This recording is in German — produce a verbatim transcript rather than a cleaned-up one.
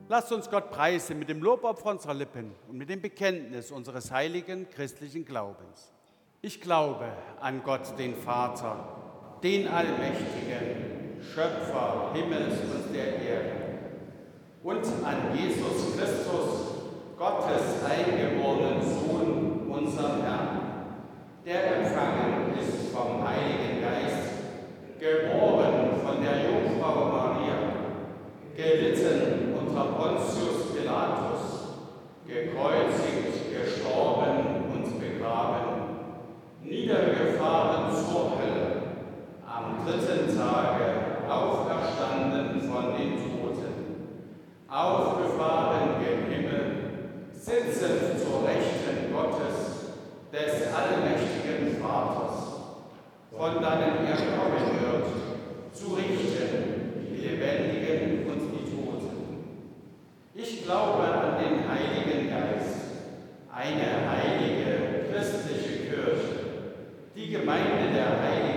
Lasst uns Gott preisen mit dem Lobopfer unserer Lippen und mit dem Bekenntnis unseres heiligen christlichen Glaubens. Ich glaube an Gott, den Vater, den Allmächtigen, Schöpfer Himmels und der Erde, und an Jesus Christus, Gottes eingeborenen Sohn, unseren Herrn, der empfangen ist vom Heiligen Geist, geboren von der Jungfrau Maria, gelitten unter Pontius Pilatus, gekreuzigt, gestorben und begraben, niedergefahren zur Hölle, am dritten Tage auferstanden von den Toten, aufgefahren gen Himmel, sitzend zur Rechten Gottes, des allmächtigen Vaters, von dannen er kommen wird, zu richten die Lebendigen und die Toten. Ich glaube an den Heiligen Geist, eine heilige christliche Kirche, die Gemeinde der Heiligen